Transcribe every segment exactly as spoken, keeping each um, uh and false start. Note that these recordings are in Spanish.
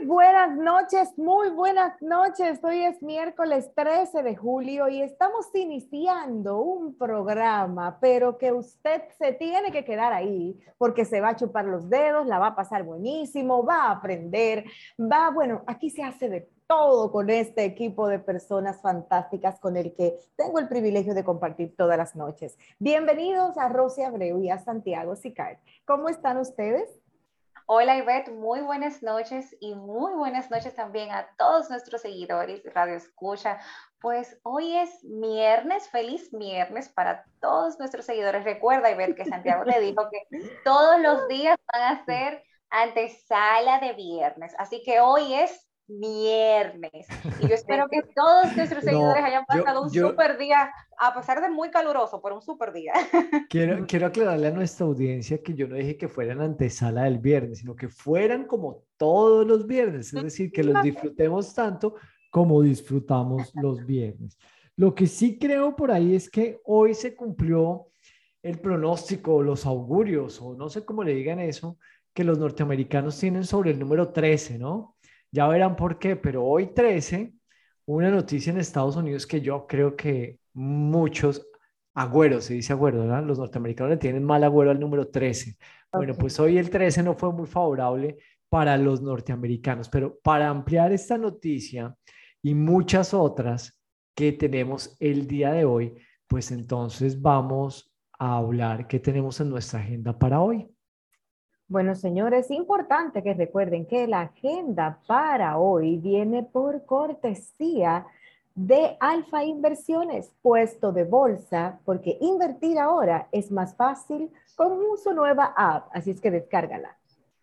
buenas noches, muy buenas noches. Hoy es miércoles trece de julio y estamos iniciando un programa, pero que usted se tiene que quedar ahí porque se va a chupar los dedos, la va a pasar buenísimo, va a aprender, va, bueno, aquí se hace de todo con este equipo de personas fantásticas con el que tengo el privilegio de compartir todas las noches. Bienvenidos a Rosy Abreu y a Santiago Sicard. ¿Cómo están ustedes? Hola Ivette, muy buenas noches y muy buenas noches también a todos nuestros seguidores de Radio Escucha. Pues hoy es viernes, feliz viernes para todos nuestros seguidores. Recuerda Ivette que Santiago te dijo que todos los días van a ser antesala de viernes, así que hoy es viernes y yo espero que todos nuestros seguidores No, hayan yo, pasado un yo súper día, a pesar de muy caluroso, pero un súper día. quiero, quiero aclararle a nuestra audiencia que yo no dije que fueran antesala del viernes, sino que fueran como todos los viernes, es decir, que los disfrutemos tanto como disfrutamos los viernes. Lo que sí creo por ahí es que hoy se cumplió el pronóstico, los augurios, o no sé cómo le digan eso, que los norteamericanos tienen sobre el número trece, ¿no? Ya verán por qué, pero hoy trece, una noticia en Estados Unidos que yo creo que muchos agüeros, se dice agüero, ¿verdad? Los norteamericanos le tienen mal agüero al número trece. Bueno, Okay. pues hoy el trece no fue muy favorable para los norteamericanos, pero para ampliar esta noticia y muchas otras que tenemos el día de hoy, pues entonces vamos a hablar qué tenemos en nuestra agenda para hoy. Bueno, señores, es importante que recuerden que la agenda para hoy viene por cortesía de Alfa Inversiones, puesto de bolsa, porque invertir ahora es más fácil con su nueva app, así es que descárgala.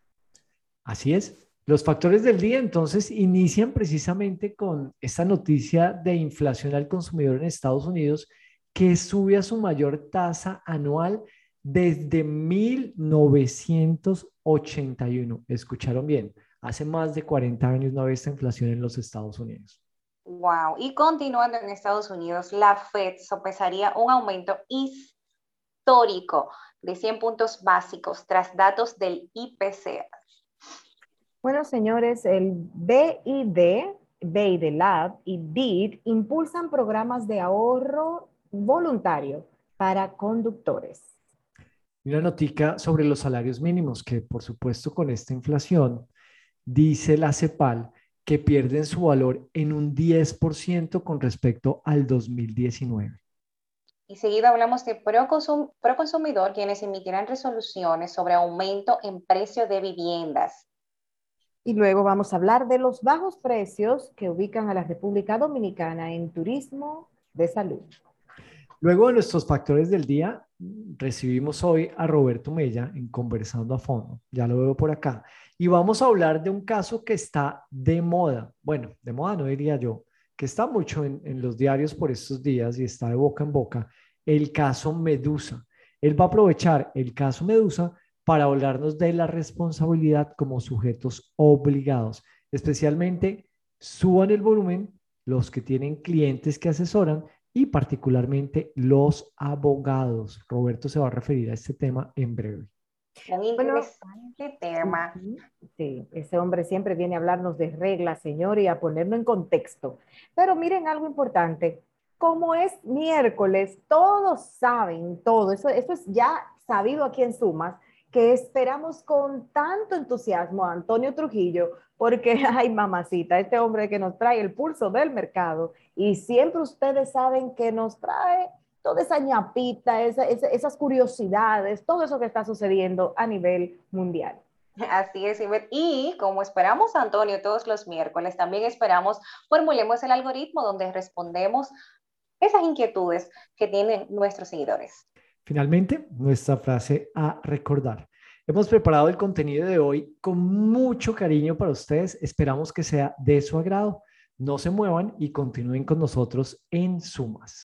Así es. Los factores del día entonces inician precisamente con esta noticia de inflación al consumidor en Estados Unidos que sube a su mayor tasa anual desde mil novecientos ochenta y uno. Escucharon bien, hace más de cuarenta años no había esta inflación en los Estados Unidos. Wow. Y continuando en Estados Unidos, la Fed sopesaría un aumento histórico de cien puntos básicos tras datos del I P C. Bueno, señores, el B I D, B I D Lab y B I D impulsan programas de ahorro voluntario para conductores. Y una notica sobre los salarios mínimos, que por supuesto con esta inflación, dice la CEPAL, que pierden su valor en un diez por ciento con respecto al dos mil diecinueve. Y seguido hablamos de Proconsum, Proconsumidor, quienes emitirán resoluciones sobre aumento en precio de viviendas. Y luego vamos a hablar de los bajos precios que ubican a la República Dominicana en turismo de salud. Luego de nuestros factores del día, recibimos hoy a Roberto Mella en Conversando a Fondo, ya lo veo por acá, y vamos a hablar de un caso que está de moda, bueno, de moda no diría yo, que está mucho en, en los diarios por estos días y está de boca en boca, el caso Medusa. Él va a aprovechar el caso Medusa para hablarnos de la responsabilidad como sujetos obligados, especialmente suban el volumen los que tienen clientes que asesoran y particularmente los abogados. Roberto se va a referir a este tema en breve. Un Bueno, interesante tema. sí, ese hombre siempre viene a hablarnos de reglas, señor, y a ponerlo en contexto. Pero miren algo importante, como es miércoles, todos saben todo, eso, eso es ya sabido aquí en Sumas, que esperamos con tanto entusiasmo a Antonio Trujillo, porque, ay, mamacita, este hombre que nos trae el pulso del mercado, y siempre ustedes saben que nos trae toda esa ñapita, esa, esa, esas curiosidades, todo eso que está sucediendo a nivel mundial. Así es, Ivette. Y como esperamos a Antonio todos los miércoles, también esperamos formulemos el algoritmo donde respondemos esas inquietudes que tienen nuestros seguidores. Finalmente, nuestra frase a recordar. Hemos preparado el contenido de hoy con mucho cariño para ustedes. Esperamos que sea de su agrado. No se muevan y continúen con nosotros en Sumas.